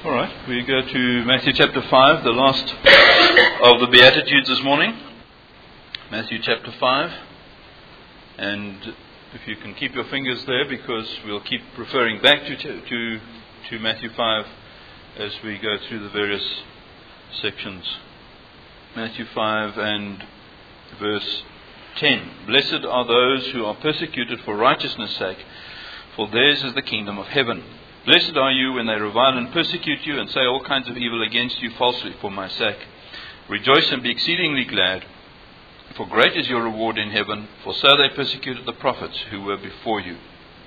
All right, we go to Matthew chapter 5, the last of the Beatitudes this morning. Matthew chapter 5. And if you can keep your fingers there, because we'll keep referring back to Matthew 5 as we go through the various sections. Matthew 5 and verse 10. Blessed are those who are persecuted for righteousness' sake, for theirs is the kingdom of heaven. Blessed are you when they revile and persecute you and say all kinds of evil against you falsely for my sake. Rejoice and be exceedingly glad, for great is your reward in heaven, for so they persecuted the prophets who were before you.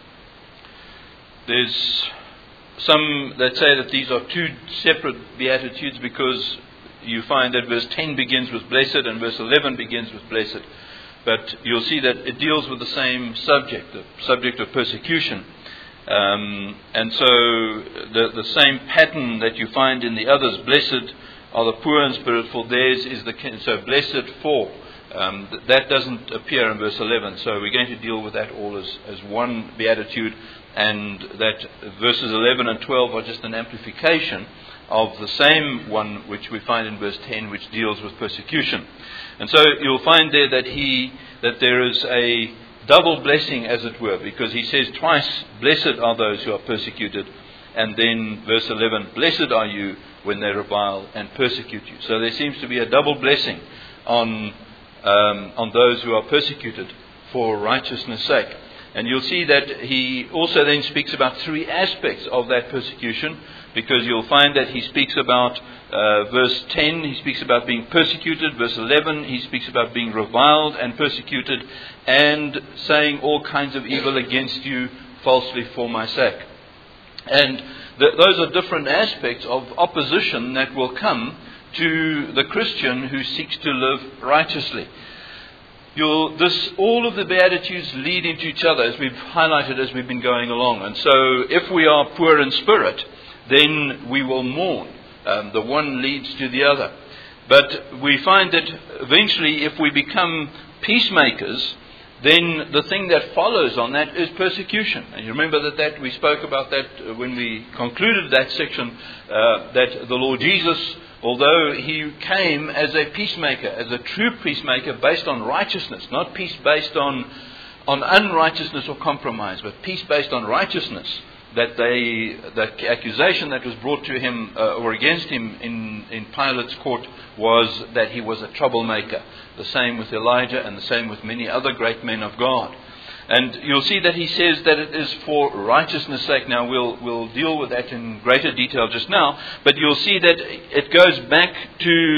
There's some that say that these are two separate Beatitudes, because you find that verse 10 begins with blessed and verse 11 begins with blessed. But you'll see that it deals with the same subject, the subject of persecution. And so the same pattern that you find in the others, blessed are the poor in spirit, for theirs is the kingdom. So blessed for, that doesn't appear in verse 11. So we're going to deal with that all as one beatitude, and that verses 11 and 12 are just an amplification of the same one which we find in verse 10, which deals with persecution. And so you'll find there that there is a double blessing, as it were, because he says twice, blessed are those who are persecuted, and then verse 11, blessed are you when they revile and persecute you. So there seems to be a double blessing on those who are persecuted for righteousness' sake. And you'll see that he also then speaks about three aspects of that persecution, because you'll find that he speaks about verse 10, he speaks about being persecuted. Verse 11, he speaks about being reviled and persecuted and saying all kinds of evil against you falsely for my sake. And those are different aspects of opposition that will come to the Christian who seeks to live righteously. All of the Beatitudes lead into each other, as we've highlighted as we've been going along. And so if we are poor in spirit, then we will mourn. The one leads to the other. But we find that eventually, if we become peacemakers, then the thing that follows on that is persecution. And you remember that we spoke about that when we concluded that section, that the Lord Jesus, although he came as a peacemaker, as a true peacemaker based on righteousness, not peace based on unrighteousness or compromise, but peace based on righteousness, that the accusation that was brought to him or against him in Pilate's court was that he was a troublemaker. The same with Elijah, and the same with many other great men of God. And you'll see that he says that it is for righteousness' sake. Now we'll deal with that in greater detail just now, but you'll see that it goes back to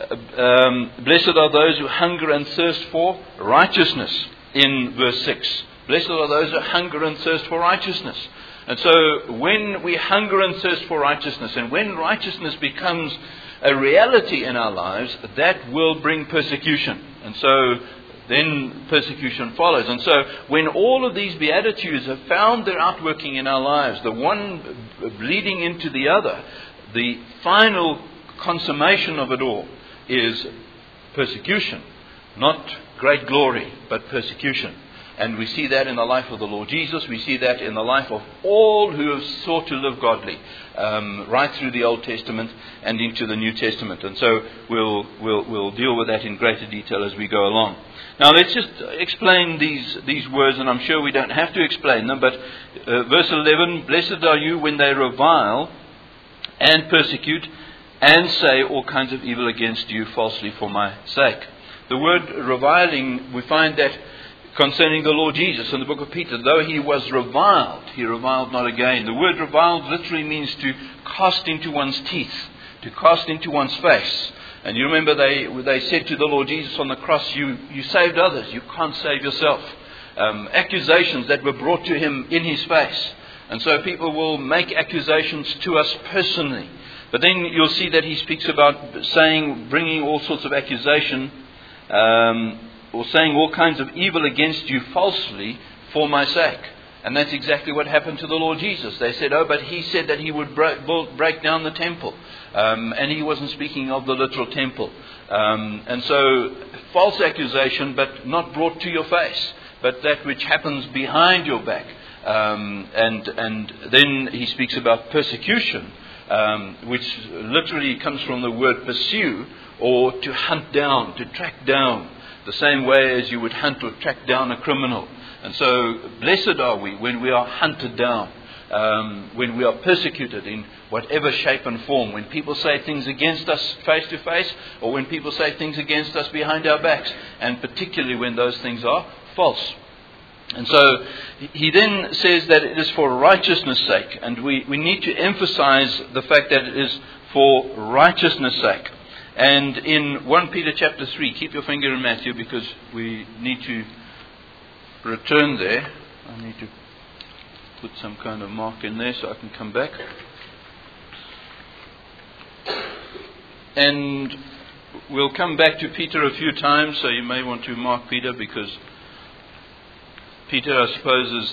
blessed are those who hunger and thirst for righteousness in verse 6. Blessed are those who hunger and thirst for righteousness. And so when we hunger and thirst for righteousness, and when righteousness becomes a reality in our lives, that will bring persecution. And so then persecution follows. And so when all of these Beatitudes have found their outworking in our lives, the one leading into the other, the final consummation of it all is persecution. Not great glory, but persecution. And we see that in the life of the Lord Jesus. We see that in the life of all who have sought to live godly, right through the Old Testament and into the New Testament. And so we'll deal with that in greater detail as we go along. Now let's just explain these words, and I'm sure we don't have to explain them. But verse 11, blessed are you when they revile and persecute and say all kinds of evil against you falsely for my sake. The word reviling, we find that concerning the Lord Jesus in the book of Peter, though he was reviled, he reviled not again. The word reviled literally means to cast into one's teeth, to cast into one's face. And you remember they said to the Lord Jesus on the cross, you saved others, you can't save yourself. Accusations that were brought to him in his face. And so people will make accusations to us personally. But then you'll see that he speaks about bringing all sorts of accusation, or saying all kinds of evil against you falsely for my sake. And that's exactly what happened to the Lord Jesus. They said, but he said that he would break down the temple. And he wasn't speaking of the literal temple. And so false accusation, but not brought to your face, but that which happens behind your back. And then he speaks about persecution which literally comes from the word pursue, or to hunt down, to track down, the same way as you would hunt or track down a criminal. And so blessed are we when we are hunted down, when we are persecuted in whatever shape and form, when people say things against us face to face, or when people say things against us behind our backs, and particularly when those things are false. And so he then says that it is for righteousness' sake, and we need to emphasize the fact that it is for righteousness' sake. And in 1 Peter chapter 3, keep your finger in Matthew because we need to return there. I need to put some kind of mark in there so I can come back. And we'll come back to Peter a few times, so you may want to mark Peter, because Peter, I suppose,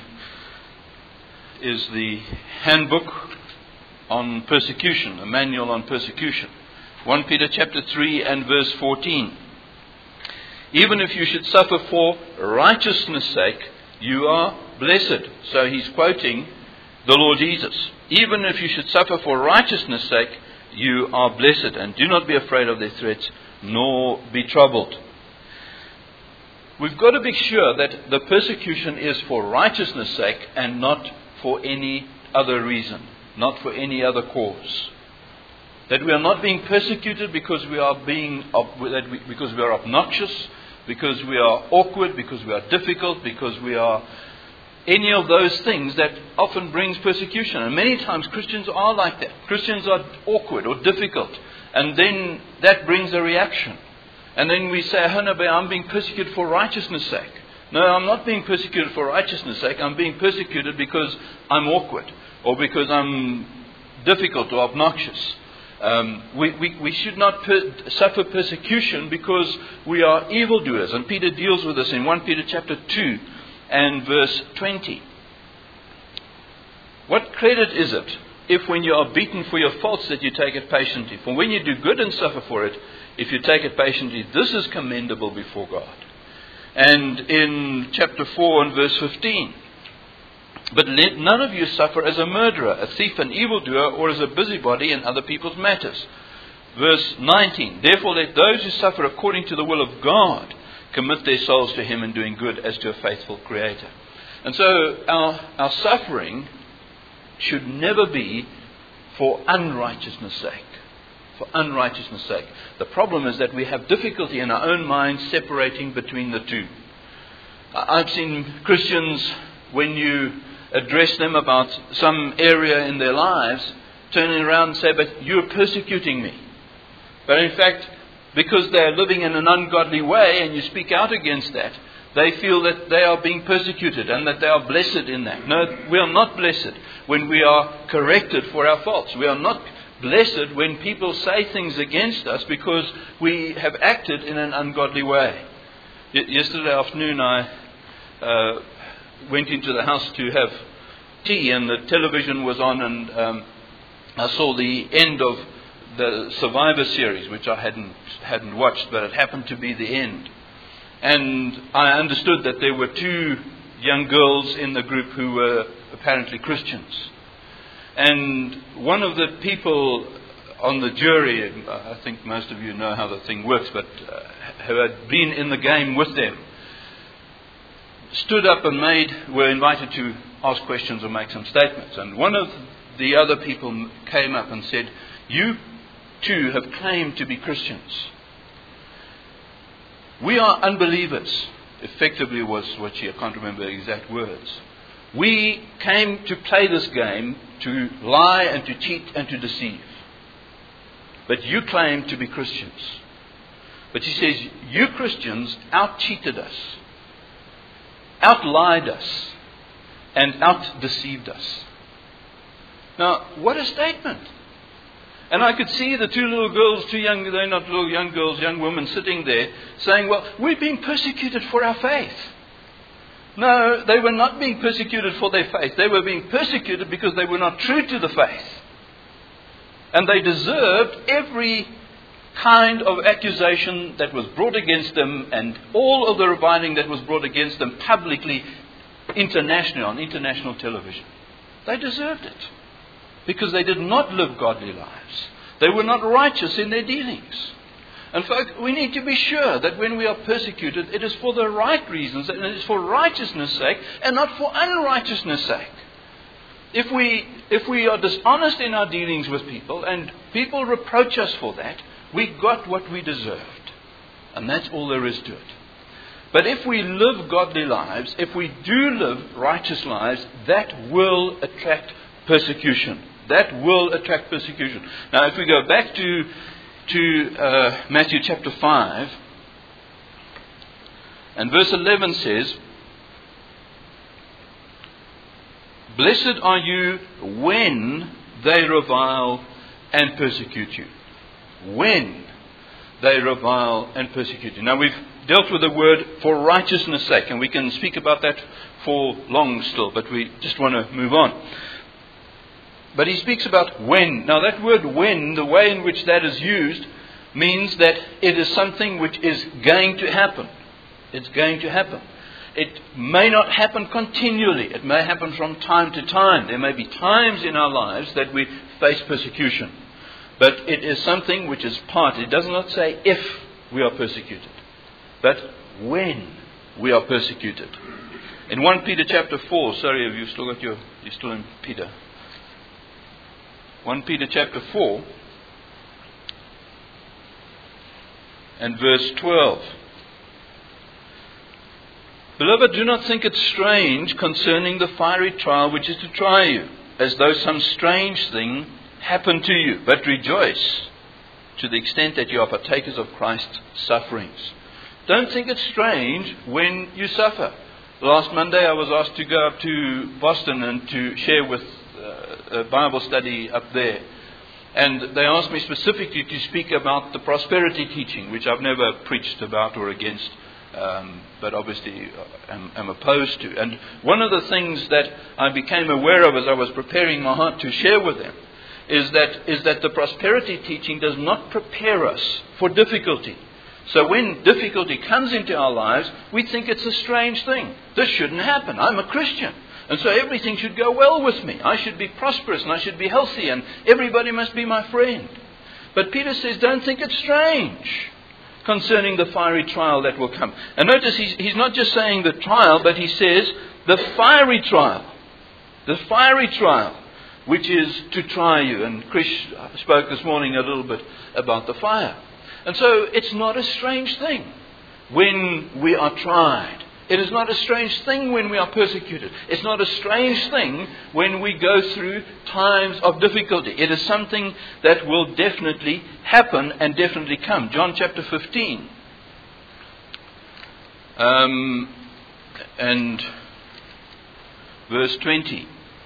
is the handbook on persecution, a manual on persecution. 1 Peter chapter 3 and verse 14. Even if you should suffer for righteousness' sake, you are blessed. So he's quoting the Lord Jesus. Even if you should suffer for righteousness' sake, you are blessed. And do not be afraid of their threats, nor be troubled. We've got to be sure that the persecution is for righteousness' sake and not for any other reason, not for any other cause. That we are not being persecuted because we are because we are obnoxious, because we are awkward, because we are difficult, because we are any of those things that often brings persecution. And many times Christians are like that. Christians are awkward or difficult, and then that brings a reaction. And then we say, oh no, but I'm being persecuted for righteousness' sake. No, I'm not being persecuted for righteousness' sake. I'm being persecuted because I'm awkward, or because I'm difficult or obnoxious. We should not suffer persecution because we are evildoers. And Peter deals with this in 1 Peter chapter 2 and verse 20. What credit is it if when you are beaten for your faults that you take it patiently? For when you do good and suffer for it, if you take it patiently, this is commendable before God. And in chapter 4 and verse 15. But let none of you suffer as a murderer, a thief, an evildoer, or as a busybody in other people's matters. Verse 19. Therefore let those who suffer according to the will of God commit their souls to Him in doing good as to a faithful Creator. And so our suffering should never be for unrighteousness' sake. For unrighteousness' sake. The problem is that we have difficulty in our own minds separating between the two. I've seen Christians, when you address them about some area in their lives, turning around and say, but you're persecuting me. But in fact, because they're living in an ungodly way and you speak out against that, they feel that they are being persecuted and that they are blessed in that. No, we are not blessed when we are corrected for our faults. We are not blessed when people say things against us because we have acted in an ungodly way. Yesterday afternoon I went into the house to have tea, and the television was on, and I saw the end of the Survivor series, which I hadn't watched, but it happened to be the end. And I understood that there were two young girls in the group who were apparently Christians. And one of the people on the jury, I think most of you know how the thing works, but who had been in the game with them, stood up and were invited to ask questions or make some statements. And one of the other people came up and said, you too have claimed to be Christians. We are unbelievers, effectively was what I can't remember the exact words. We came to play this game, to lie and to cheat and to deceive. But you claim to be Christians. But she says, you Christians out-cheated us, out-lied us, and out-deceived us. Now, what a statement. And I could see the two little girls, they're not little young girls, young women sitting there saying, well, we're being persecuted for our faith. No, they were not being persecuted for their faith. They were being persecuted because they were not true to the faith. And they deserved every kind of accusation that was brought against them, and all of the reviling that was brought against them publicly, internationally, on international television. They deserved it. because they did not live godly lives. They were not righteous in their dealings. And folks, we need to be sure that when we are persecuted, it is for the right reasons, and it is for righteousness' sake, and not for unrighteousness' sake. If we are dishonest in our dealings with people, and people reproach us for that, we got what we deserved. And that's all there is to it. But if we live godly lives, if we do live righteous lives, that will attract persecution. That will attract persecution. Now, if we go back to Matthew chapter 5, and verse 11 says, "Blessed are you when they revile and persecute you." When they revile and persecute you. Now, we've dealt with the word "for righteousness' sake," and we can speak about that for long still, but we just want to move on. But he speaks about when. Now, that word "when," the way in which that is used, means that it is something which is going to happen. It's going to happen. It may not happen continually. It may happen from time to time. There may be times in our lives that we face persecution. But it is something which is part. It does not say if we are persecuted, but when we are persecuted. In 1 Peter chapter 4, sorry, have you still got you're still in Peter. 1 Peter chapter 4 and verse 12. "Beloved, do not think it strange concerning the fiery trial which is to try you, as though some strange thing happened to you, but rejoice to the extent that you are partakers of Christ's sufferings." Don't think it's strange when you suffer. Last Monday I was asked to go up to Boston and to share with a Bible study up there. And they asked me specifically to speak about the prosperity teaching, which I've never preached about or against, but obviously am opposed to. And one of the things that I became aware of as I was preparing my heart to share with them is that the prosperity teaching does not prepare us for difficulty. So when difficulty comes into our lives, we think it's a strange thing. This shouldn't happen. I'm a Christian. And so everything should go well with me. I should be prosperous and I should be healthy and everybody must be my friend. But Peter says, don't think it's strange concerning the fiery trial that will come. And notice he's not just saying the trial, but he says the fiery trial. The fiery trial, which is to try you. And Chris spoke this morning a little bit about the fire. And so it's not a strange thing when we are tried. It is not a strange thing when we are persecuted. It's not a strange thing when we go through times of difficulty. It is something that will definitely happen and definitely come. John chapter 15. And verse 20.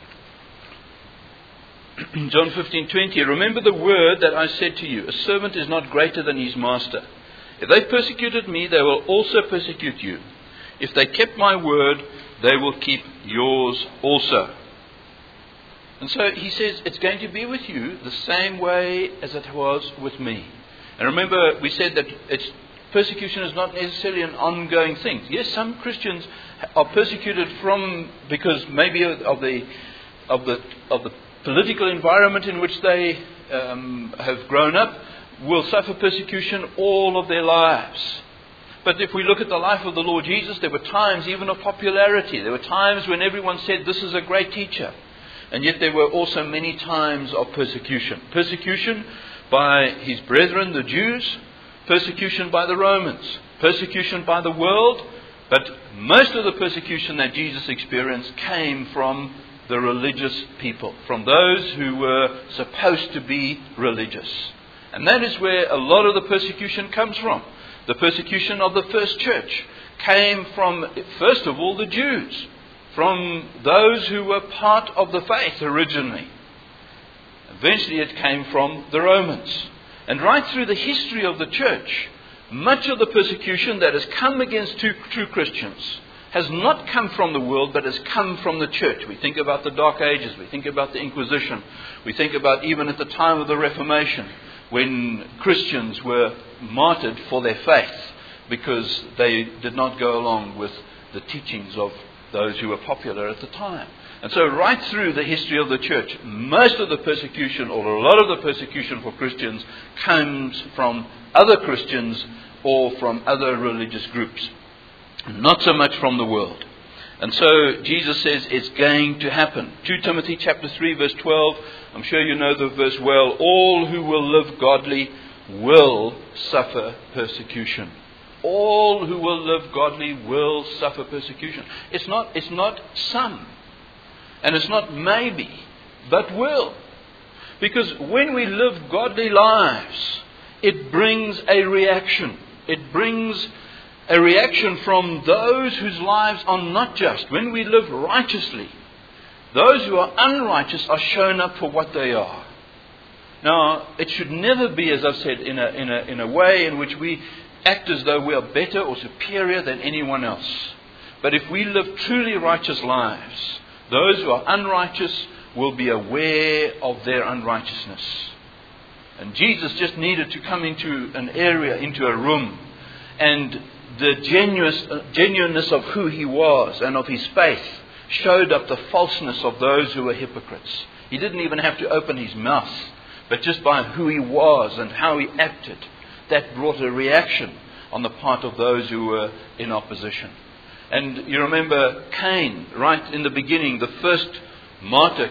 John 15:20. "Remember the word that I said to you, a servant is not greater than his master. If they persecuted me, they will also persecute you. If they kept my word, they will keep yours also." And so he says, it's going to be with you the same way as it was with me. And remember, we said that persecution is not necessarily an ongoing thing. Yes, some Christians are persecuted because maybe of the political environment in which they have grown up, will suffer persecution all of their lives. But if we look at the life of the Lord Jesus, there were times even of popularity. There were times when everyone said, this is a great teacher. And yet there were also many times of persecution. Persecution by his brethren, the Jews. Persecution by the Romans. Persecution by the world. But most of the persecution that Jesus experienced came from the religious people. From those who were supposed to be religious. And that is where a lot of the persecution comes from. The persecution of the first church came from, first of all, the Jews. From those who were part of the faith originally. Eventually it came from the Romans. And right through the history of the church, much of the persecution that has come against true Christians has not come from the world, but has come from the church. We think about the Dark Ages. We think about the Inquisition. We think about even at the time of the Reformation, when Christians were martyred for their faith because they did not go along with the teachings of those who were popular at the time. And so right through the history of the church, most of the persecution, or a lot of the persecution for Christians, comes from other Christians or from other religious groups. Not so much from the world. And so Jesus says it's going to happen. 2 Timothy chapter 3 verse 12, I'm sure you know the verse well. All who will live godly will suffer persecution. All who will live godly will suffer persecution. It's not some. And it's not maybe, but will. Because when we live godly lives, it brings a reaction. It brings a reaction from those whose lives are not just. When we live righteously, those who are unrighteous are shown up for what they are. Now, it should never be, as I've said, in a way in which we act as though we are better or superior than anyone else. But if we live truly righteous lives, those who are unrighteous will be aware of their unrighteousness. And Jesus just needed to come into an area, into a room, and the genuineness of who he was and of his faith showed up the falseness of those who were hypocrites. He didn't even have to open his mouth, but just by who he was and how he acted, that brought a reaction on the part of those who were in opposition. And you remember Cain, right in the beginning, the first martyr,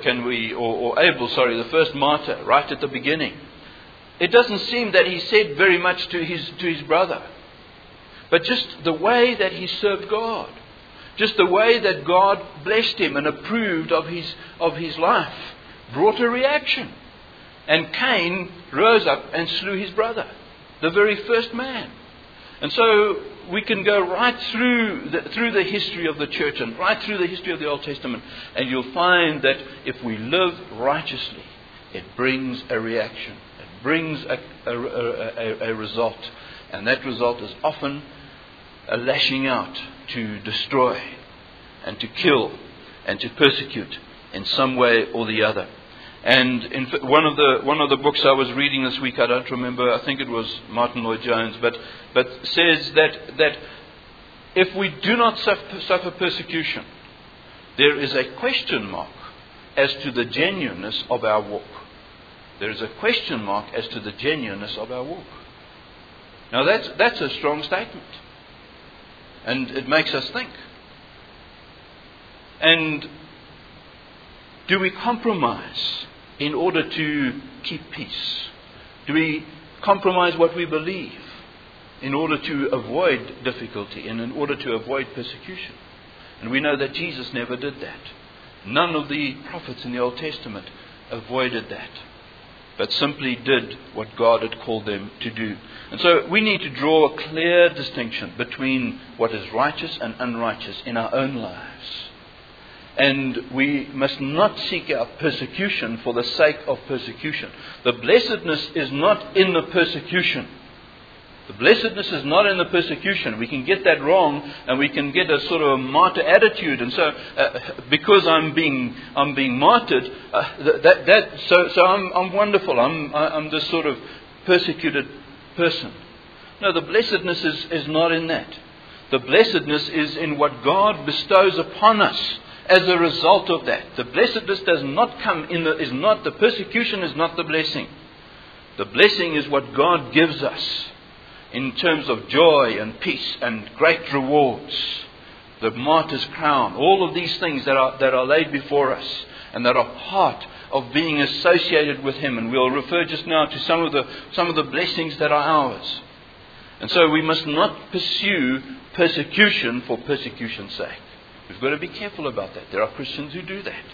the first martyr, right at the beginning. It doesn't seem that he said very much to his brother, but just the way that he served God, just the way that God blessed him and approved of his life, brought a reaction. And Cain rose up and slew his brother, the very first man. And so we can go right through the history of the church and right through the history of the Old Testament, and you'll find that if we live righteously, it brings a reaction. It brings a result. And that result is often a lashing out to destroy and to kill and to persecute in some way or the other. And in one of the books I was reading this week, I don't remember, I think it was Martin Lloyd-Jones, but says that if we do not suffer persecution, there is a question mark as to the genuineness of our walk. There is a question mark as to the genuineness of our walk. Now that's a strong statement. And it makes us think. And do we compromise in order to keep peace? Do we compromise what we believe in order to avoid difficulty and in order to avoid persecution? And we know that Jesus never did that. None of the prophets in the Old Testament avoided that, but simply did what God had called them to do. And so we need to draw a clear distinction between what is righteous and unrighteous in our own lives. And we must not seek out persecution for the sake of persecution. The blessedness is not in the persecution. The blessedness is not in the persecution. We can get that wrong, and we can get a sort of a martyr attitude. And so, because I'm being martyred, so I'm wonderful. I'm this sort of persecuted person. No, the blessedness is not in that. The blessedness is in what God bestows upon us as a result of that. The blessedness does not come the persecution is not the blessing. The blessing is what God gives us in terms of joy and peace and great rewards. The martyr's crown, all of these things that are laid before us and that are part of being associated with Him. And we'll refer just now to some of the blessings that are ours. And so we must not pursue persecution for persecution's sake. We've got to be careful about that. There are Christians who do that.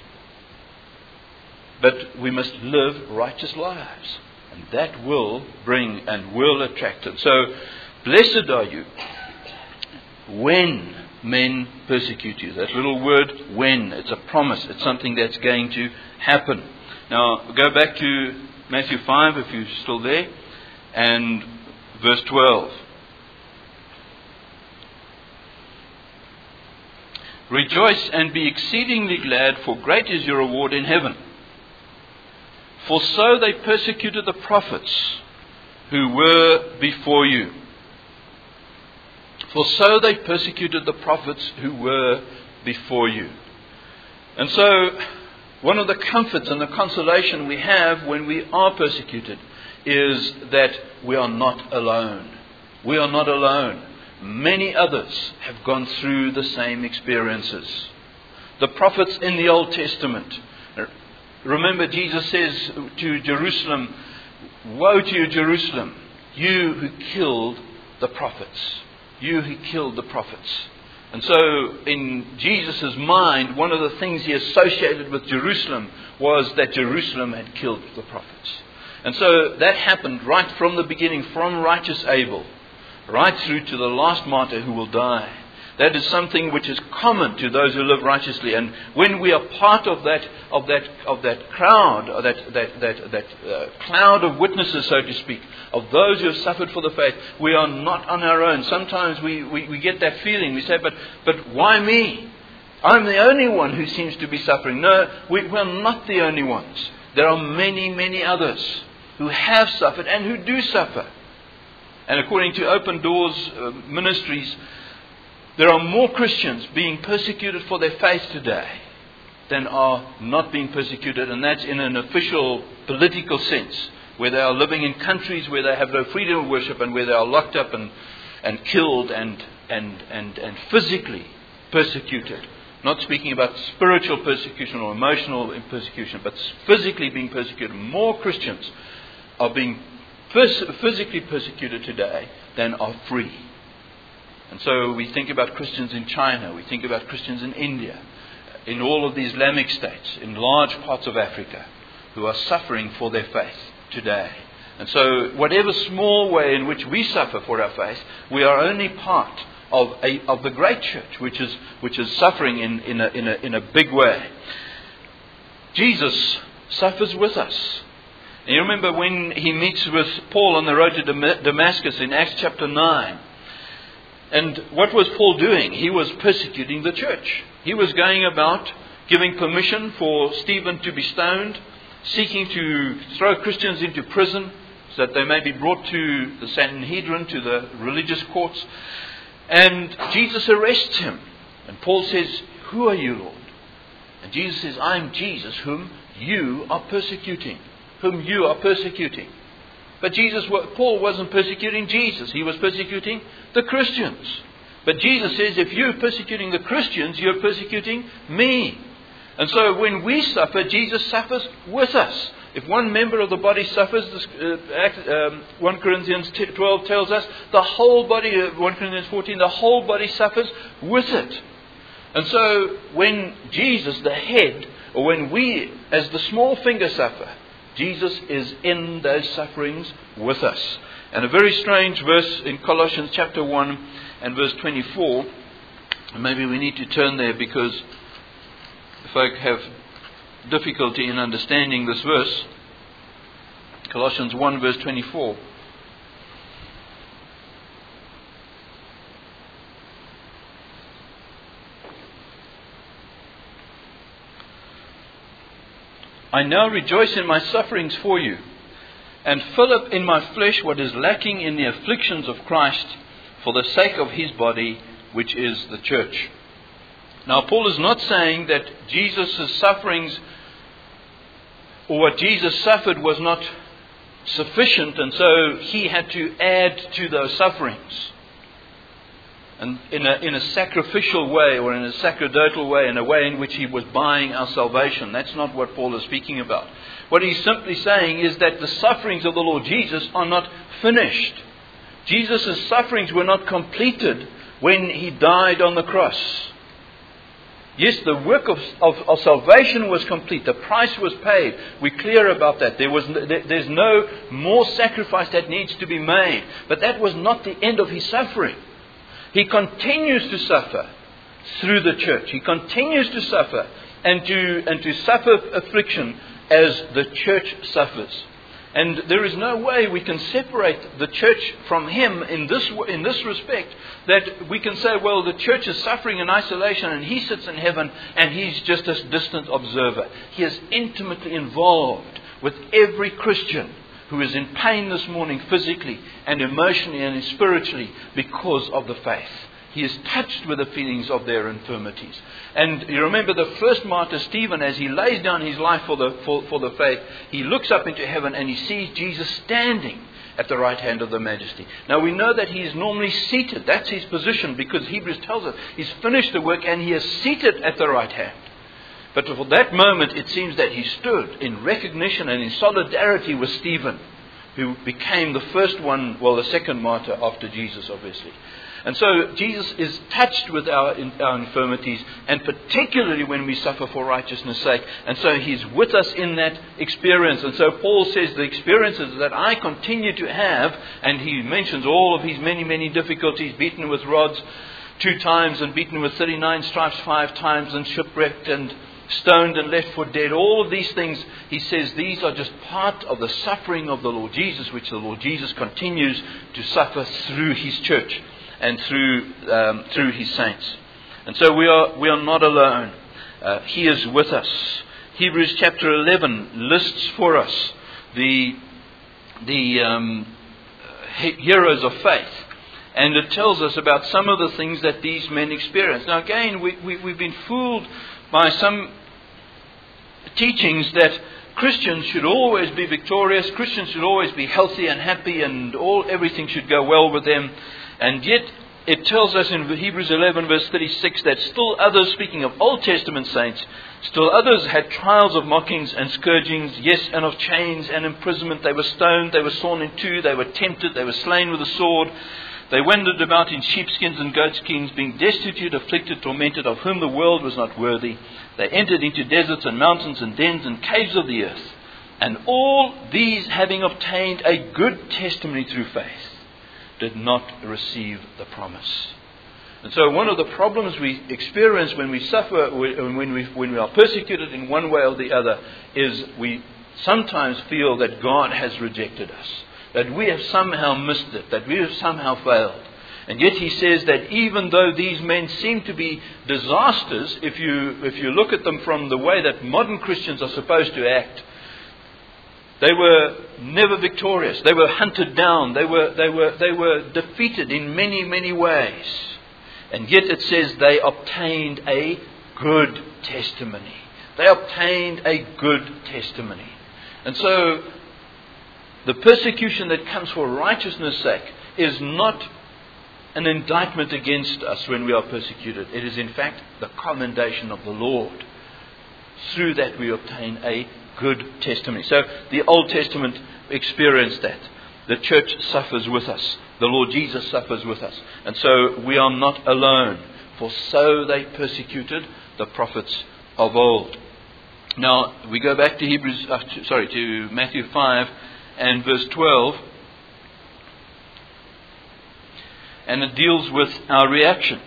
But we must live righteous lives. And that will bring and will attract it. So, blessed are you when men persecute you. That little word, when, it's a promise. It's something that's going to happen. Now, go back to Matthew 5 if you're still there. And verse 12. Rejoice and be exceedingly glad, for great is your reward in heaven. For so they persecuted the prophets who were before you. For so they persecuted the prophets who were before you. And so, one of the comforts and the consolation we have when we are persecuted is that we are not alone. We are not alone. Many others have gone through the same experiences. The prophets in the Old Testament. Remember, Jesus says to Jerusalem, "Woe to you, Jerusalem, you who killed the prophets." You who killed the prophets. And so, in Jesus' mind, one of the things he associated with Jerusalem was that Jerusalem had killed the prophets. And so that happened right from the beginning, from righteous Abel, right through to the last martyr who will die. That is something which is common to those who live righteously. And when we are part of that crowd, or that cloud of witnesses, so to speak, of those who have suffered for the faith, we are not on our own. Sometimes we get that feeling. We say, but why me? I'm the only one who seems to be suffering. No, we're not the only ones. There are many, many others who have suffered and who do suffer. And according to Open Doors Ministries, there are more Christians being persecuted for their faith today than are not being persecuted, and that's in an official political sense, where they are living in countries where they have no freedom of worship and where they are locked up and killed and physically persecuted. Not speaking about spiritual persecution or emotional persecution, but physically being persecuted. More Christians are being physically persecuted today than are free. And so we think about Christians in China, we think about Christians in India, in all of these Islamic states, in large parts of Africa, who are suffering for their faith today. And so whatever small way in which we suffer for our faith, we are only part of the great church, which is suffering in a big way. Jesus suffers with us. And you remember when he meets with Paul on the road to Damascus in Acts chapter 9. And what was Paul doing? He was persecuting the church. He was going about giving permission for Stephen to be stoned, seeking to throw Christians into prison so that they may be brought to the Sanhedrin, to the religious courts. And Jesus arrests him. And Paul says, "Who are you, Lord?" And Jesus says, "I'm Jesus whom you are persecuting." Whom you are persecuting. But Paul wasn't persecuting Jesus. He was persecuting the Christians. But Jesus says, if you're persecuting the Christians, you're persecuting me. And so when we suffer, Jesus suffers with us. If one member of the body suffers, 1 Corinthians 12 tells us, the whole body, 1 Corinthians 14, the whole body suffers with it. And so when Jesus, the head, or when we, as the small finger, suffer, Jesus is in those sufferings with us. And a very strange verse in Colossians chapter 1 and verse 24. And maybe we need to turn there because folk have difficulty in understanding this verse. Colossians 1 verse 24. I now rejoice in my sufferings for you, and fill up in my flesh what is lacking in the afflictions of Christ, for the sake of his body, which is the church. Now, Paul is not saying that Jesus' sufferings, or what Jesus suffered, was not sufficient, and so he had to add to those sufferings. And in a sacrificial way, or in a sacerdotal way, in a way in which he was buying our salvation. That's not what Paul is speaking about. What he's simply saying is that the sufferings of the Lord Jesus are not finished. Jesus' sufferings were not completed when he died on the cross. Yes, the work of salvation was complete. The price was paid. We're clear about that. There's no more sacrifice that needs to be made. But that was not the end of his suffering. He continues to suffer through the church. He continues to suffer and to suffer affliction as the church suffers. And there is no way we can separate the church from him in this respect, that we can say, well, the church is suffering in isolation and he sits in heaven and he's just a distant observer. He is intimately involved with every Christian who is in pain this morning physically and emotionally and spiritually because of the faith. He is touched with the feelings of their infirmities. And you remember the first martyr, Stephen, as he lays down his life for the faith, he looks up into heaven and he sees Jesus standing at the right hand of the Majesty. Now we know that he is normally seated. That's his position, because Hebrews tells us he's finished the work and he is seated at the right hand. But for that moment it seems that he stood in recognition and in solidarity with Stephen, who became the first one, the second martyr after Jesus, obviously. And so Jesus is touched with our infirmities, and particularly when we suffer for righteousness' sake. And so he's with us in that experience. And so Paul says the experiences that I continue to have, and he mentions all of his many, many difficulties, beaten with rods 2 times, and beaten with 39 stripes 5 times, and shipwrecked and stoned and left for dead. All of these things, he says, these are just part of the suffering of the Lord Jesus, which the Lord Jesus continues to suffer through his church and through his saints. And so we are not alone. He is with us. Hebrews chapter 11 lists for us the heroes of faith. And it tells us about some of the things that these men experienced. Now again, we've been fooled by some teachings that Christians should always be victorious, Christians should always be healthy and happy, and everything should go well with them. And yet it tells us in Hebrews 11 verse 36 that still others, speaking of Old Testament saints, still others had trials of mockings and scourgings, yes, and of chains and imprisonment. They were stoned, they were sawn in two, they were tempted, they were slain with a sword. They wandered about in sheepskins and goatskins, being destitute, afflicted, tormented, of whom the world was not worthy. They entered into deserts and mountains and dens and caves of the earth. And all these, having obtained a good testimony through faith, did not receive the promise. And so one of the problems we experience when we suffer, when we are persecuted in one way or the other, is we sometimes feel that God has rejected us, that we have somehow missed it, that we have somehow failed. And yet he says that even though these men seem to be disasters, if you look at them from the way that modern Christians are supposed to act, they were never victorious. They were hunted down. They were defeated in many, many ways. And yet it says they obtained a good testimony. They obtained a good testimony. And so the persecution that comes for righteousness' sake is not an indictment against us when we are persecuted. It is in fact the commendation of the Lord. Through that we obtain a good testimony. So the Old Testament experienced that. The church suffers with us. The Lord Jesus suffers with us. And so we are not alone. For so they persecuted the prophets of old. Now we go back to to Matthew 5 and verse 12. And it deals with our reaction.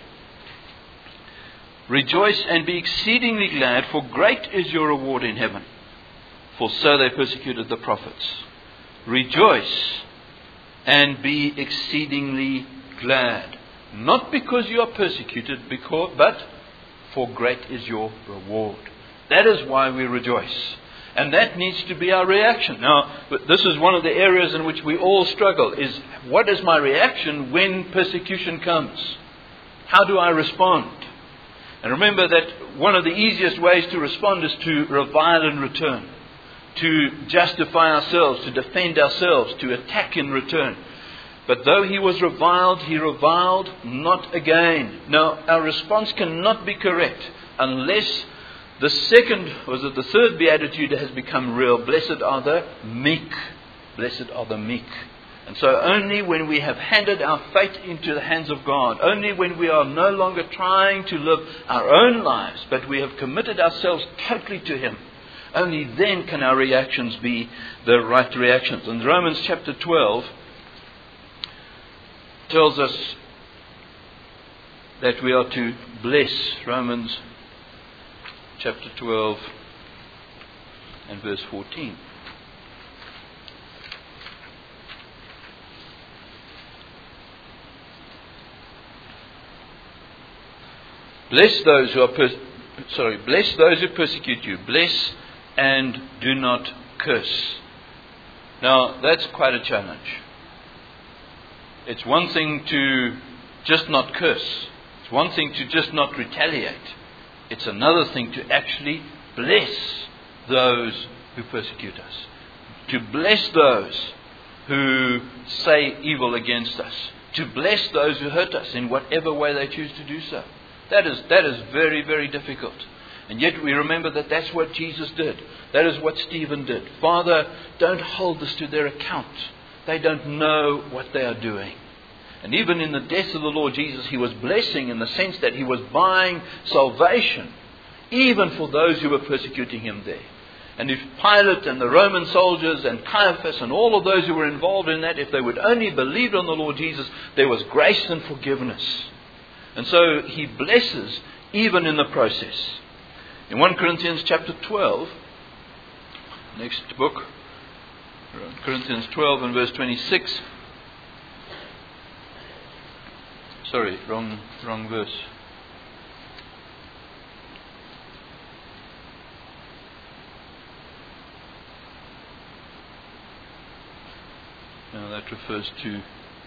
Rejoice and be exceedingly glad, for great is your reward in heaven. For so they persecuted the prophets. Rejoice and be exceedingly glad. Not because you are persecuted, but for great is your reward. That is why we rejoice. And that needs to be our reaction. Now, this is one of the areas in which we all struggle, is what is my reaction when persecution comes? How do I respond? And remember that one of the easiest ways to respond is to revile in return, to justify ourselves, to defend ourselves, to attack in return. But though he was reviled, he reviled not again. Now, our response cannot be correct unless the third beatitude has become real. Blessed are the meek. Blessed are the meek. And so only when we have handed our fate into the hands of God, only when we are no longer trying to live our own lives, but we have committed ourselves totally to Him, only then can our reactions be the right reactions. And Romans chapter 12 tells us that we are to bless. Romans chapter 12 and verse 14. Bless those who persecute you. Bless and do not curse. Now, that's quite a challenge. It's one thing to just not curse. one thing to just not retaliate. It's another thing to actually bless those who persecute us. To bless those who say evil against us. To bless those who hurt us in whatever way they choose to do so. That is very, very difficult. And yet we remember that that's what Jesus did. That is what Stephen did. Father, don't hold this to their account. They don't know what they are doing. And even in the death of the Lord Jesus, he was blessing in the sense that he was buying salvation, even for those who were persecuting him there. And if Pilate and the Roman soldiers and Caiaphas and all of those who were involved in that, if they would only believe on the Lord Jesus, there was grace and forgiveness. And so he blesses even in the process. In 1 Corinthians chapter 12, next book, 1 Corinthians 12 and verse 26. Sorry, wrong verse. Now that refers to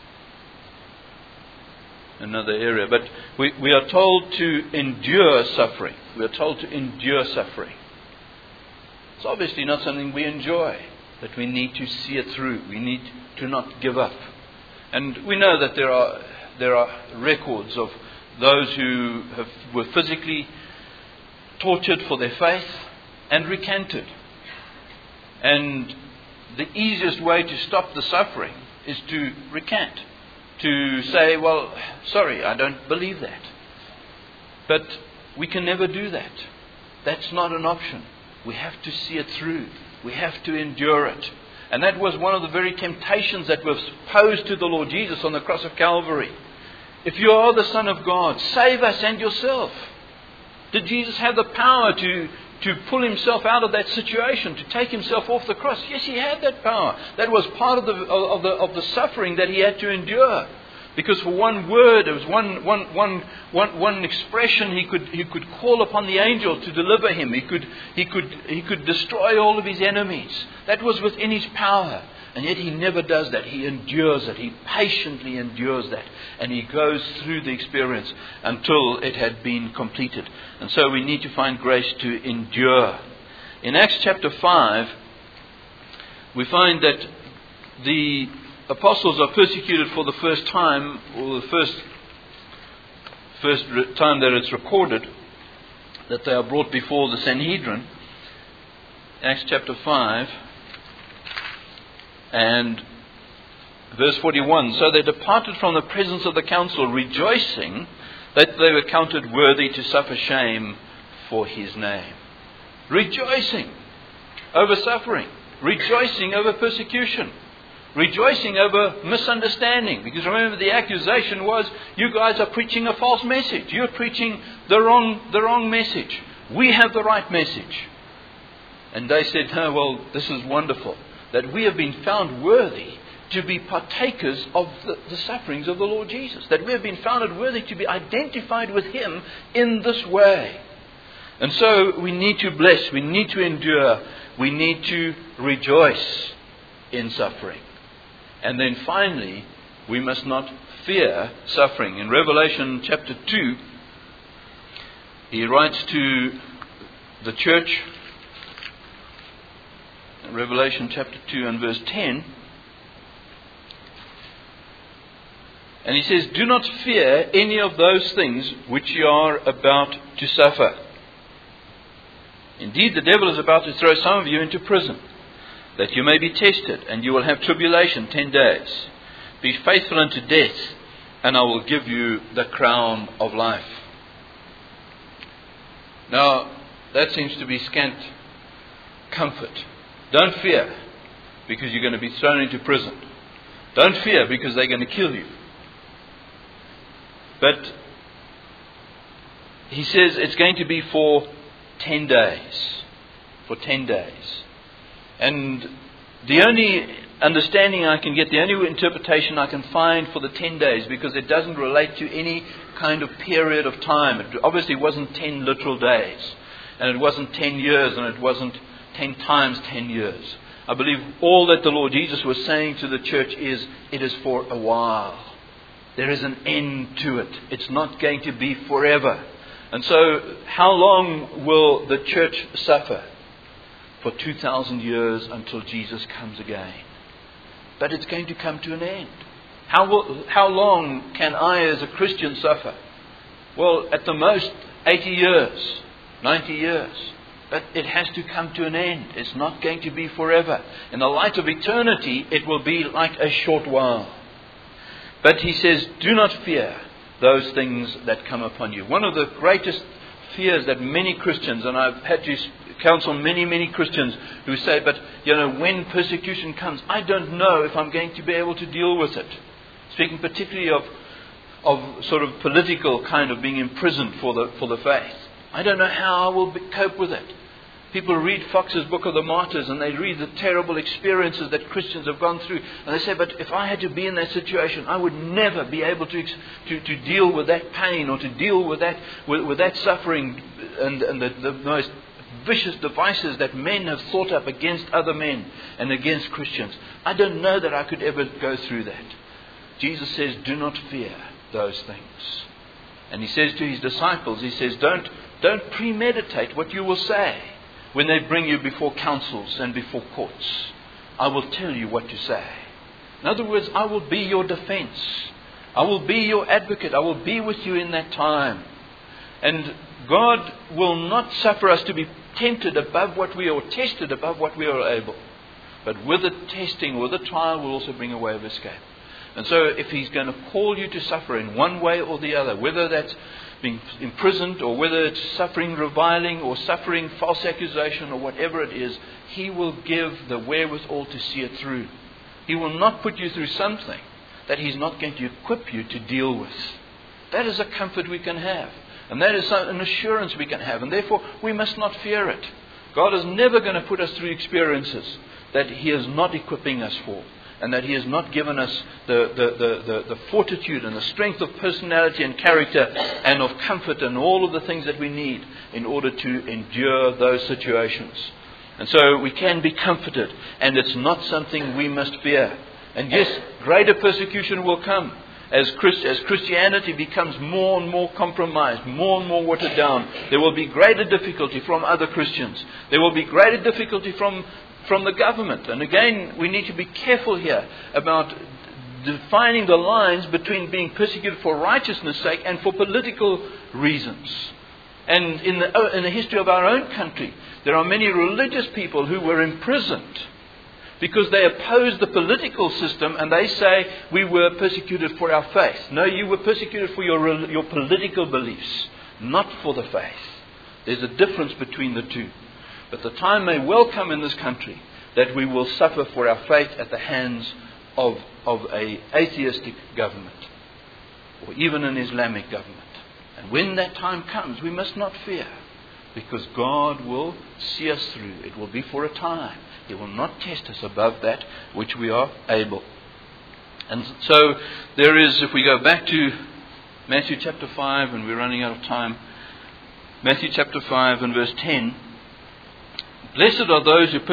another area. But we are told to endure suffering. We are told to endure suffering. It's obviously not something we enjoy, but we need to see it through. We need to not give up. And we know that there are records of those who were physically tortured for their faith and recanted. And the easiest way to stop the suffering is to recant. To say, well, sorry, I don't believe that. But we can never do that. That's not an option. We have to see it through. We have to endure it. And that was one of the very temptations that was posed to the Lord Jesus on the cross of Calvary. If you are the Son of God, save us and yourself. Did Jesus have the power to pull himself out of that situation, to take himself off the cross? Yes, he had that power. That was part of the suffering that he had to endure. Because for one word, it was one expression, he could call upon the angel to deliver him. He could destroy all of his enemies. That was within his power. And yet he never does that. He endures it. He patiently endures that. And he goes through the experience until it had been completed. And so we need to find grace to endure. In Acts chapter 5, we find that the apostles are persecuted for the first time, or the first time that it's recorded, that they are brought before the Sanhedrin. Acts chapter 5. And verse 41, so they departed from the presence of the council, rejoicing that they were counted worthy to suffer shame for his name. Rejoicing over suffering. Rejoicing over persecution. Rejoicing over misunderstanding. Because remember, the accusation was, you guys are preaching a false message. You're preaching the wrong message. We have the right message. And they said, oh, well, this is wonderful, that we have been found worthy to be partakers of the sufferings of the Lord Jesus. That we have been found worthy to be identified with him in this way. And so we need to bless, we need to endure, we need to rejoice in suffering. And then finally, we must not fear suffering. In Revelation chapter 2, he writes to the church, Revelation chapter 2 and verse 10. And he says, do not fear any of those things which you are about to suffer. Indeed, the devil is about to throw some of you into prison, that you may be tested, and you will have tribulation 10 days. Be faithful unto death, and I will give you the crown of life. Now, that seems to be scant comfort. Don't fear, because you're going to be thrown into prison. Don't fear, because they're going to kill you. But he says it's going to be for 10 days. For 10 days. And the only understanding I can get, the only interpretation I can find for the 10 days, because it doesn't relate to any kind of period of time. It obviously wasn't 10 literal days. And it wasn't 10 years, and it wasn't 10 times 10 years. I believe all that the Lord Jesus was saying to the church is, it is for a while. There is an end to it. It's not going to be forever. And so, how long will the church suffer? For 2,000 years until Jesus comes again. But it's going to come to an end. How long can I as a Christian suffer? Well, at the most 80 years, 90 years. But it has to come to an end. It's not going to be forever. In the light of eternity, it will be like a short while. But he says, do not fear those things that come upon you. One of the greatest fears that many Christians, and I've had to counsel many Christians who say, but when persecution comes, I don't know if I'm going to be able to deal with it. Speaking particularly of sort of political kind of being imprisoned for the faith. I don't know how I will cope with it. People read Fox's Book of the Martyrs and they read the terrible experiences that Christians have gone through. And they say, but if I had to be in that situation, I would never be able to deal with that pain or to deal with that suffering and the most vicious devices that men have thought up against other men and against Christians. I don't know that I could ever go through that. Jesus says, do not fear those things. And he says to his disciples, he says, don't premeditate what you will say when they bring you before councils and before courts. I will tell you what to say. In other words, I will be your defense. I will be your advocate. I will be with you in that time. And God will not suffer us to be tempted above what we are, or tested above what we are able. But with the testing, with the trial, will also bring a way of escape. And so if he's going to call you to suffer in one way or the other, whether that's being imprisoned or whether it's suffering reviling or suffering false accusation or whatever it is, he will give the wherewithal to see it through. He will not put you through something that he's not going to equip you to deal with. That is a comfort we can have. And that is an assurance we can have. And therefore, we must not fear it. God is never going to put us through experiences that he is not equipping us for. And that he has not given us the fortitude and the strength of personality and character and of comfort and all of the things that we need in order to endure those situations. And so we can be comforted. And it's not something we must fear. And yes, greater persecution will come. As Christianity becomes more and more compromised, more and more watered down, there will be greater difficulty from other Christians. There will be greater difficulty from the government. And again, we need to be careful here about defining the lines between being persecuted for righteousness' sake and for political reasons. And in the history of our own country, there are many religious people who were imprisoned because they opposed the political system, and they say, we were persecuted for our faith. No, you were persecuted for your political beliefs, not for the faith. There's a difference between the two. But the time may well come in this country that we will suffer for our faith at the hands of an atheistic government, or even an Islamic government. And when that time comes, we must not fear, because God will see us through. It will be for a time. He will not test us above that which we are able. And so there is, if we go back to Matthew chapter 5, and we're running out of time, Matthew chapter 5 and verse 10, Blessed are those who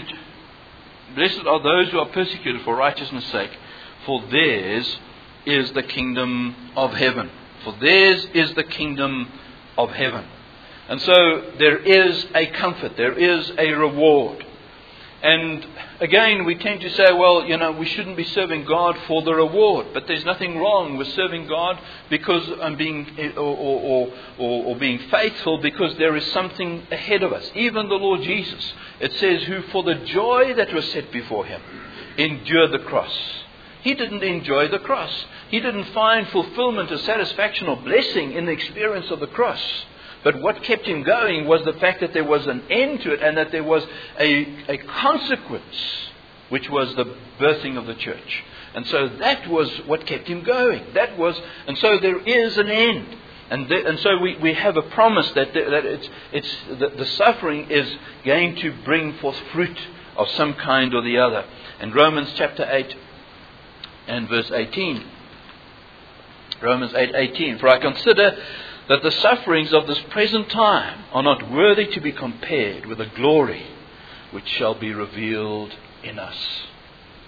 are persecuted for righteousness' sake, for theirs is the kingdom of heaven. For theirs is the kingdom of heaven. And so there is a comfort, there is a reward. And again, we tend to say, well, we shouldn't be serving God for the reward. But there's nothing wrong with serving God because I'm being or being faithful because there is something ahead of us. Even the Lord Jesus, it says, who for the joy that was set before him endured the cross. He didn't enjoy the cross. He didn't find fulfillment or satisfaction or blessing in the experience of the cross. But what kept him going was the fact that there was an end to it and that there was a consequence, which was the birthing of the church. And so that was what kept him going. And so there is an end. And so we have a promise that the suffering is going to bring forth fruit of some kind or the other. And Romans chapter 8 and verse 18. Romans 8:18. For I consider that the sufferings of this present time are not worthy to be compared with the glory which shall be revealed in us.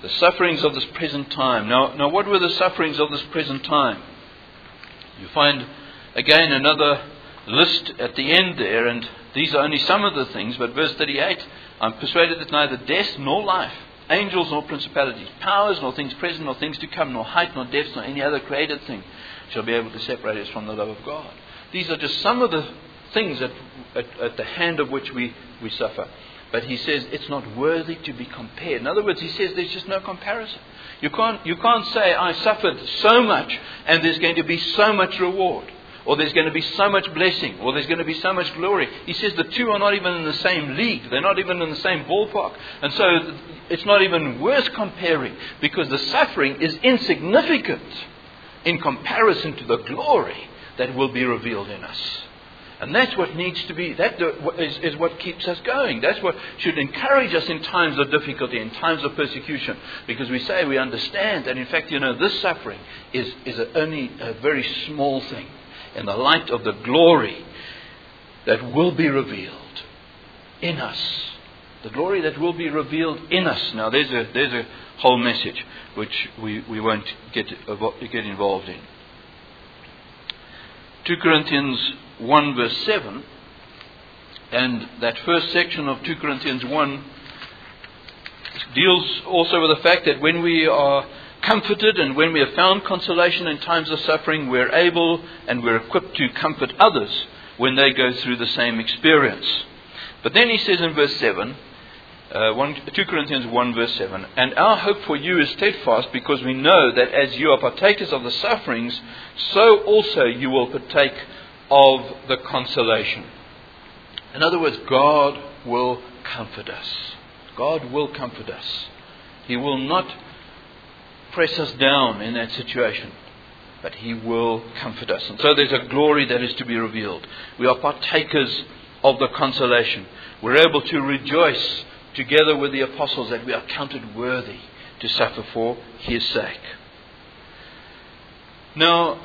The sufferings of this present time. Now what were the sufferings of this present time? You find again another list at the end there, and these are only some of the things, but verse 38, I'm persuaded that neither death nor life, angels nor principalities, powers nor things present nor things to come, nor height nor depth nor any other created thing shall be able to separate us from the love of God. These are just some of the things at the hand of which we suffer. But he says it's not worthy to be compared. In other words, he says there's just no comparison. You can't say, I suffered so much and there's going to be so much reward. Or there's going to be so much blessing. Or there's going to be so much glory. He says the two are not even in the same league. They're not even in the same ballpark. And so it's not even worth comparing. Because the suffering is insignificant in comparison to the glory that will be revealed in us. And that's what needs to be, that is what keeps us going. That's what should encourage us in times of difficulty, in times of persecution. Because we say we understand that in fact, this suffering is only a very small thing in the light of the glory that will be revealed in us. The glory that will be revealed in us. Now there's a whole message which we won't get involved in. 2 Corinthians 1 verse 7, and that first section of 2 Corinthians 1 deals also with the fact that when we are comforted and when we have found consolation in times of suffering, we're able and we're equipped to comfort others when they go through the same experience. But then he says in verse 7, 2 Corinthians 1 verse 7, and our hope for you is steadfast, because we know that as you are partakers of the sufferings, so also you will partake of the consolation. In other words, God will comfort us. God will comfort us. He will not press us down in that situation, but He will comfort us. And so there's a glory that is to be revealed. We are partakers of the consolation. We're able to rejoice together with the apostles that we are counted worthy to suffer for His sake. Now,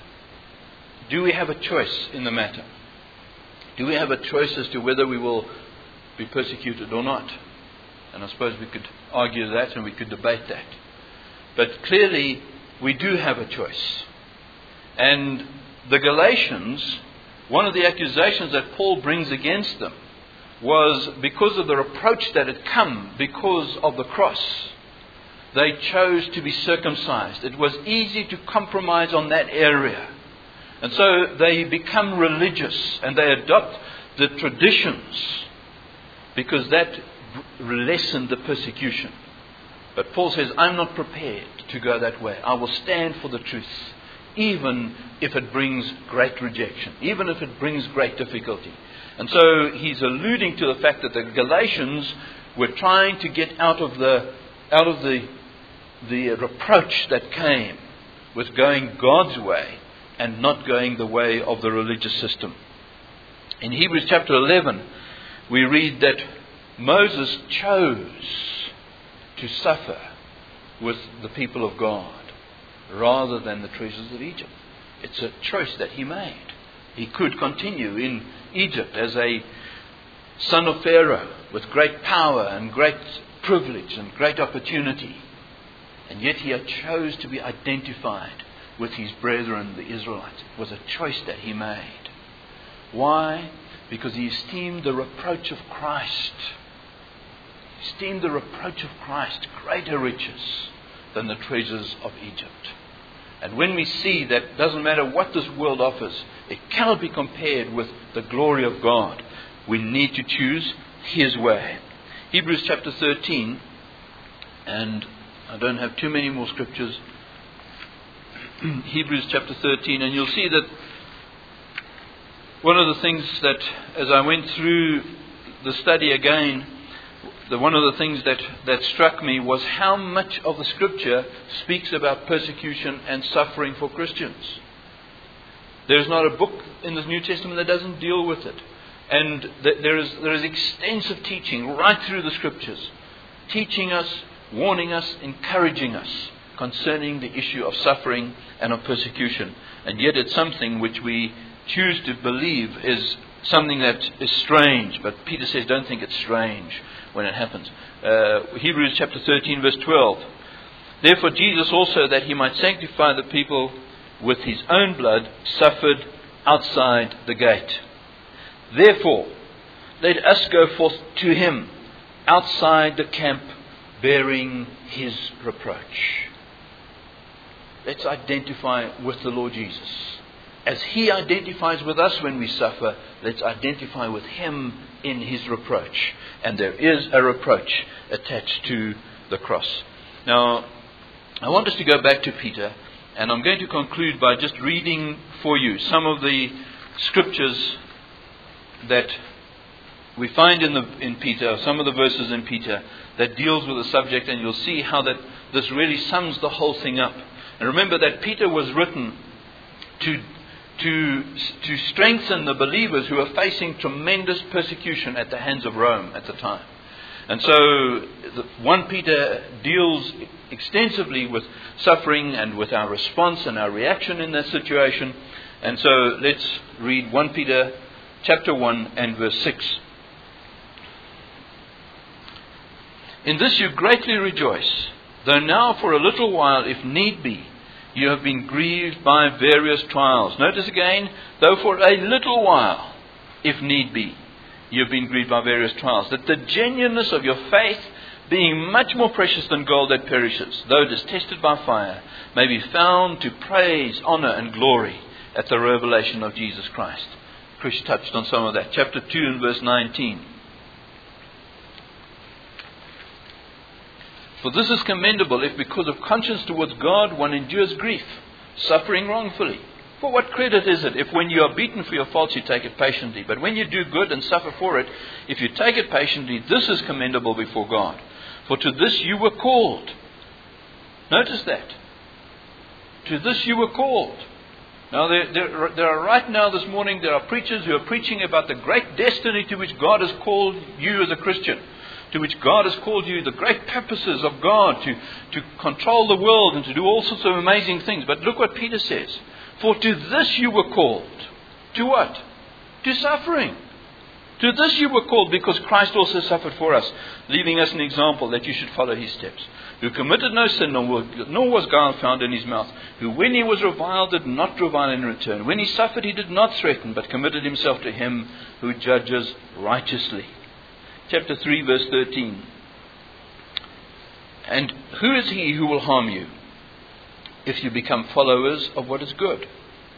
do we have a choice in the matter? Do we have a choice as to whether we will be persecuted or not? And I suppose we could argue that and we could debate that. But clearly, we do have a choice. And the Galatians, one of the accusations that Paul brings against them was because of the reproach that had come because of the cross. They chose to be circumcised. It was easy to compromise on that area. And so they become religious and they adopt the traditions because that lessened the persecution. But Paul says, I'm not prepared to go that way. I will stand for the truth, even if it brings great rejection, even if it brings great difficulty. And so he's alluding to the fact that the Galatians were trying to get out of the reproach that came with going God's way and not going the way of the religious system. In Hebrews chapter 11, we read that Moses chose to suffer with the people of God rather than the treasures of Egypt. It's a choice that he made. He could continue in Egypt as a son of Pharaoh with great power and great privilege and great opportunity. And yet he chose to be identified with his brethren, the Israelites. It was a choice that he made. Why? Because he esteemed the reproach of Christ. He esteemed the reproach of Christ greater riches than the treasures of Egypt. And when we see that doesn't matter what this world offers, it cannot be compared with the glory of God, we need to choose His way. Hebrews chapter 13, and I don't have too many more scriptures. Hebrews chapter 13, and you'll see that one of the things that, as I went through the study again, one of the things that struck me was how much of the Scripture speaks about persecution and suffering for Christians. There's not a book in the New Testament that doesn't deal with it. And there is extensive teaching right through the Scriptures, teaching us, warning us, encouraging us concerning the issue of suffering and of persecution. And yet it's something which we choose to believe is something that is strange. But Peter says, don't think it's strange when it happens. Hebrews chapter 13, verse 12. Therefore Jesus also, that he might sanctify the people with his own blood, suffered outside the gate. Therefore, let us go forth to him outside the camp, bearing his reproach. Let's identify with the Lord Jesus. As he identifies with us when we suffer, let's identify with him in his reproach. And there is a reproach attached to the cross. Now, I want us to go back to Peter, and I'm going to conclude by just reading for you some of the scriptures that we find in Peter, some of the verses in Peter that deals with the subject, and you'll see how that this really sums the whole thing up. And remember that Peter was written to strengthen the believers who are facing tremendous persecution at the hands of Rome at the time. And so 1 Peter deals extensively with suffering and with our response and our reaction in that situation. And so let's read 1 Peter chapter 1 and verse 6. In this you greatly rejoice, though now for a little while, if need be, you have been grieved by various trials. Notice again, though for a little while, if need be, you have been grieved by various trials, that the genuineness of your faith, being much more precious than gold that perishes, though it is tested by fire, may be found to praise, honor, and glory at the revelation of Jesus Christ. Chris touched on some of that. Chapter 2 and verse 19. For this is commendable if because of conscience towards God one endures grief, suffering wrongfully. For what credit is it if when you are beaten for your faults you take it patiently? But when you do good and suffer for it, if you take it patiently, this is commendable before God. For to this you were called. Notice that. To this you were called. Now there are right now this morning, there are preachers who are preaching about the great destiny to which God has called you as a Christian. To which God has called you, the great purposes of God to control the world and to do all sorts of amazing things. But look what Peter says. For to this you were called. To what? To suffering. To this you were called, because Christ also suffered for us, leaving us an example that you should follow his steps. Who committed no sin, nor was guile found in his mouth. Who when he was reviled did not revile in return. When he suffered he did not threaten, but committed himself to him who judges righteously. Chapter 3 verse 13. And who is he who will harm you if you become followers of what is good?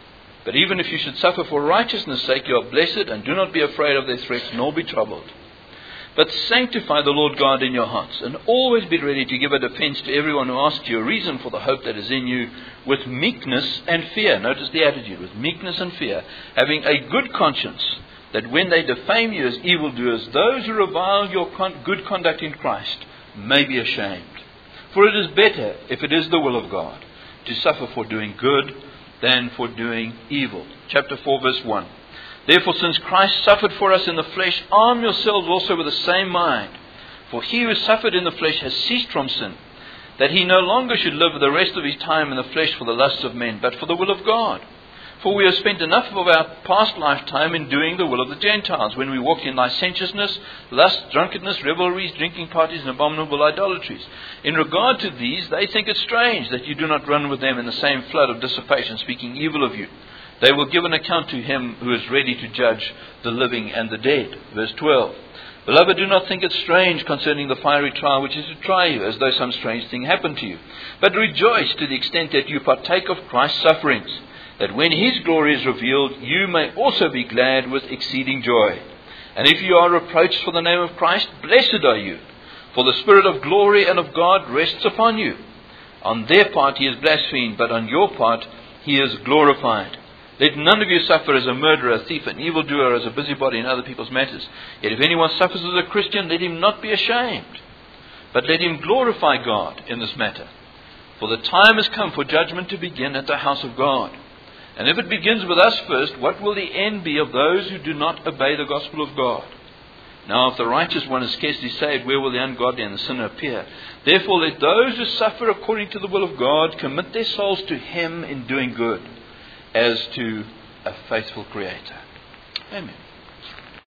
But even if you should suffer for righteousness' sake, you are blessed, and do not be afraid of their threats, nor be troubled. But sanctify the Lord God in your hearts, and always be ready to give a defense to everyone who asks you a reason for the hope that is in you, with meekness and fear. Notice the attitude, with meekness and fear, having a good conscience, that when they defame you as evildoers, those who revile your good conduct in Christ may be ashamed. For it is better, if it is the will of God, to suffer for doing good than for doing evil. Chapter 4 verse 1. Therefore, since Christ suffered for us in the flesh, arm yourselves also with the same mind. For he who suffered in the flesh has ceased from sin, that he no longer should live the rest of his time in the flesh for the lusts of men, but for the will of God. For we have spent enough of our past lifetime in doing the will of the Gentiles, when we walked in licentiousness, lust, drunkenness, revelries, drinking parties, and abominable idolatries. In regard to these, they think it strange that you do not run with them in the same flood of dissipation, speaking evil of you. They will give an account to him who is ready to judge the living and the dead. Verse 12. Beloved, do not think it strange concerning the fiery trial which is to try you, as though some strange thing happened to you. But rejoice to the extent that you partake of Christ's sufferings, that when his glory is revealed, you may also be glad with exceeding joy. And if you are reproached for the name of Christ, blessed are you, for the Spirit of glory and of God rests upon you. On their part he is blasphemed, but on your part he is glorified. Let none of you suffer as a murderer, a thief, an evildoer, as a busybody in other people's matters. Yet if anyone suffers as a Christian, let him not be ashamed, but let him glorify God in this matter. For the time has come for judgment to begin at the house of God. And if it begins with us first, what will the end be of those who do not obey the gospel of God? Now, if the righteous one is scarcely saved, where will the ungodly and the sinner appear? Therefore, let those who suffer according to the will of God commit their souls to him in doing good, as to a faithful Creator. Amen.